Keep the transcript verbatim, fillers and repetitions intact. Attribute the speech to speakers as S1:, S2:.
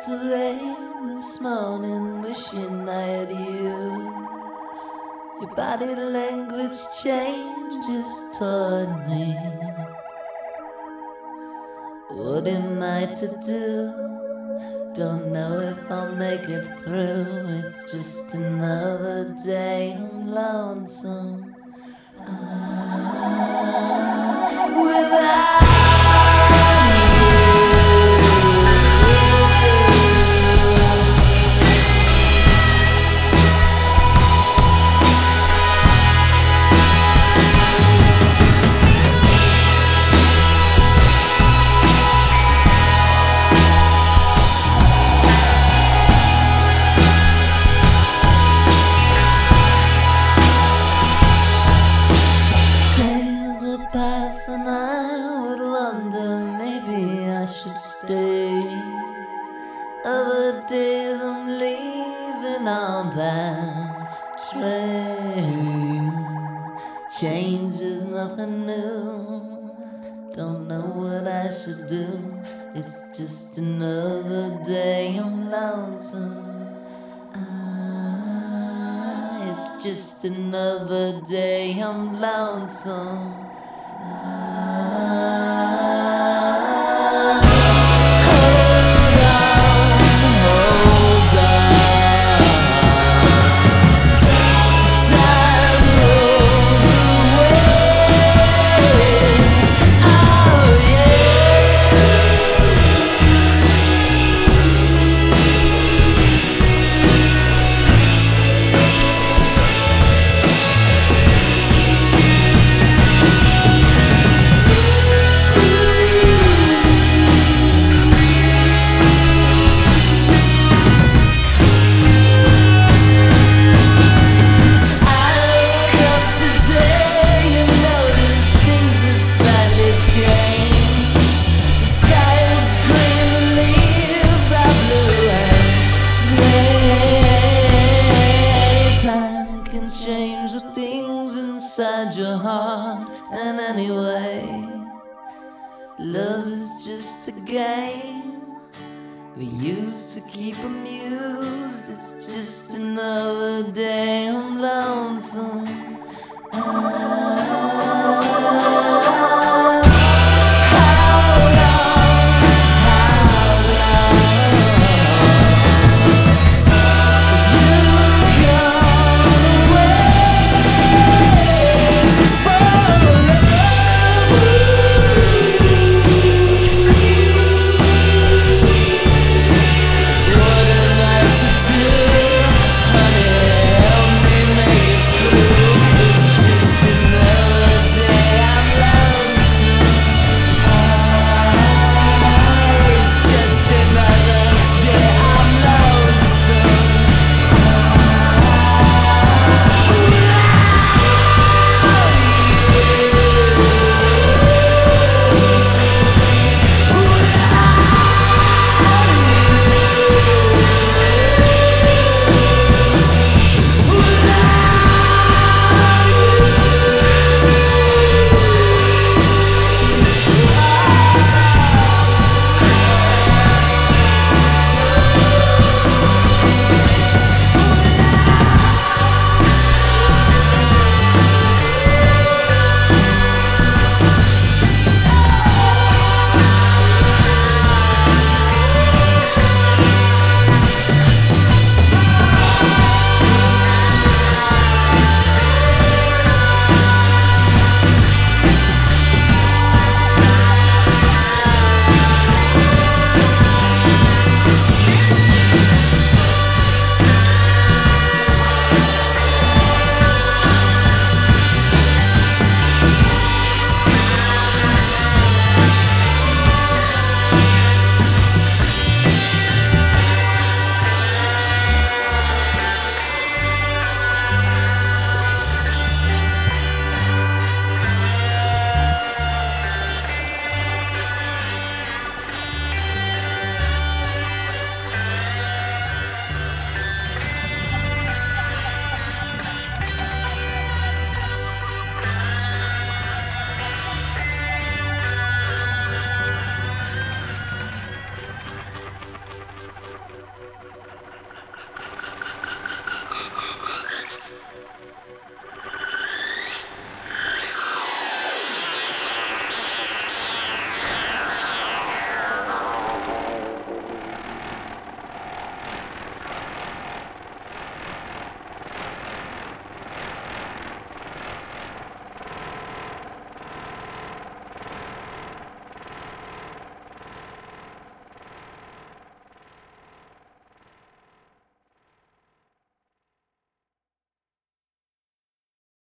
S1: to rain this morning, wishing I had you. Your body language changes toward me. What am I to do? Don't know if I'll make it through. It's just another day I'm lonesome. Ah, without and I would wonder, maybe I should stay. Other days I'm leaving on that train. Change is nothing new. Don't know what I should do. It's just another day I'm lonesome. Ah, it's just another day I'm lonesome. Change the things inside your heart. And anyway, love is just a game we used to keep amused. It's just another day I'm lonesome. Ah.